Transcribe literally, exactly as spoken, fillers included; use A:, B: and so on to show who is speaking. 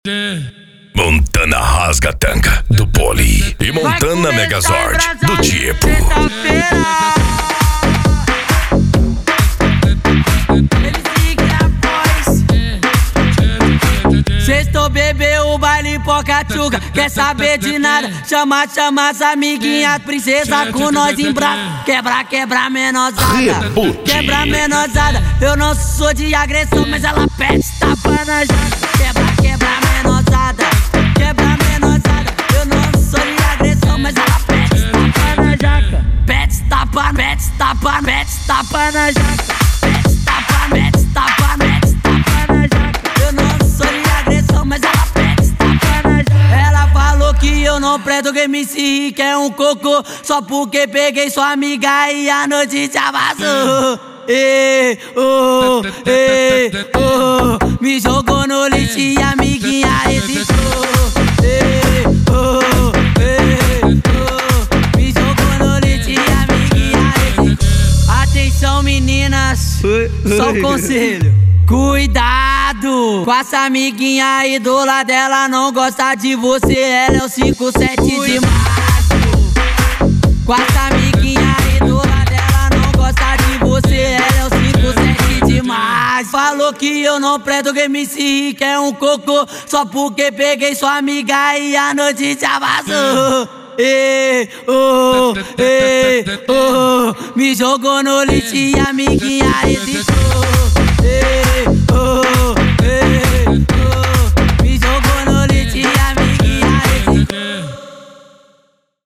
A: Montana Rasgatanga, do Poli. E Montana Megazord, do Tipo.
B: Sextou, bebeu o baile Pocatchuga. Quer saber de nada? Chama, chama as amiguinhas. Princesa com nós em braço. Quebra, quebra menosada. Quebra menosada. Eu não sou de agressão, mas ela pede tapa na jaca. Quebra, quebra menosada. Quebra menosada. Eu não sou de agressão, mas ela pede tapa na jaca. Pede tapa, pede tapa, pede tapa na jaca. Pede tapa, pede tapa, pede tapa na jaca. Eu não sou de agressão, mas ela pede tapa na jaca. Ela falou que eu não presto, que M C Rick é um cocô. Só porque peguei sua amiga e a noite já vazou. Ei, oh, ei, oh, me jogou no lixo e a amiguinha hesitou. Ei, oh, ei, oh, me jogou no lixo e a amiguinha hesitou. Atenção, meninas, só um conselho. Cuidado com essa amiguinha aí do lado dela, não gosta de você, ela é o cinco sete de março. Com essa amiguinha aí do lado dela, não gosta de você, ela é o cinco sete de março. Falou que eu não presto, que M C Rick é um cocô. Só porque peguei sua amiga e a noite já vazou. Ei, oh, ei, oh, me jogou no lixo e a amiguinha hesitou.